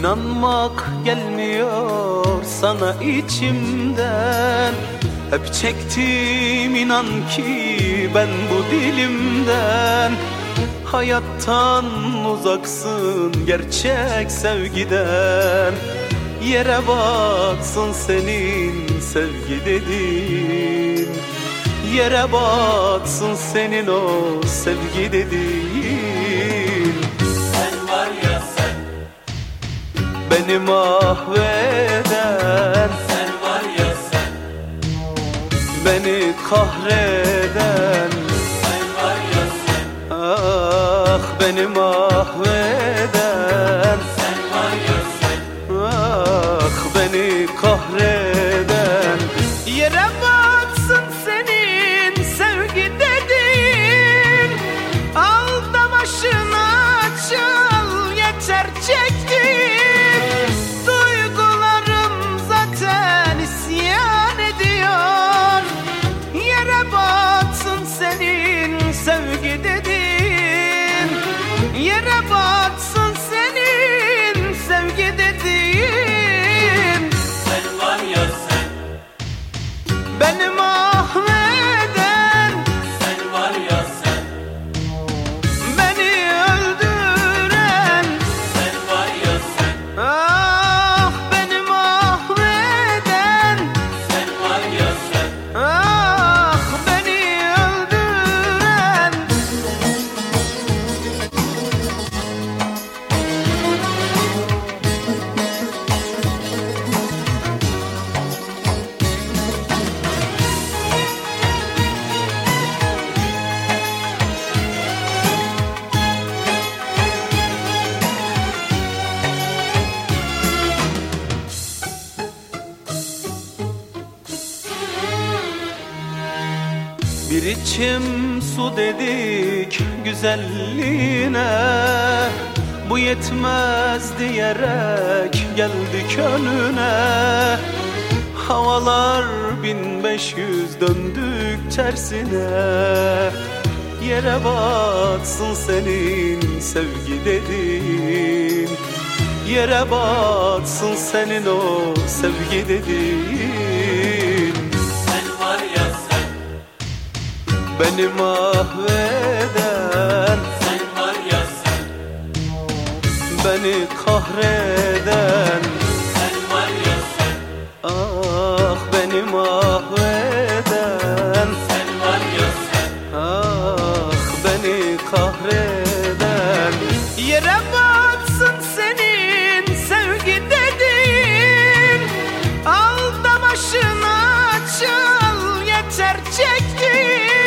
İnanmak gelmiyor sana içimden. Hep çektim inan ki ben bu dilimden. Hayattan uzaksın gerçek sevgiden. Yere batsın senin sevgi dediğin. Yere batsın senin o sevgi dediğin. Sen var ya sen, beni mahveden. sen var ya sen, Beni kahreden. sen var ya sen, Ah beni mahveden. sen var ya sen, Ah beni kahreden. Yere batsın senin sevgi dediğin. Al da başına çal yeter çektin. Duygularım zaten isyan ediyor. Yere batsın senin sevgi dediğin. Yere batsın senin sevgi dediğin. sen var ya sen, Beni mahveden. sen var ya sen, Beni öldüren. sen var ya sen, Ah beni mahveden. sen var ya sen. Ah beni öldüren. Bir içim su dedik güzelliğine. Bu yetmez diyerek geldik önüne. Havalar 1500 döndük tersine. Yere batsın senin sevgi dediğin. Yere batsın senin o sevgi dediğin. Sen var ya sen, Beni mahveden. sen var ya sen, Beni kahreden. sen var ya sen, Ah beni mahveden. sen var ya sen, Ah beni kahreden. Yere batsın senin sevgi dediğin. Al da başına çal yeter çektin.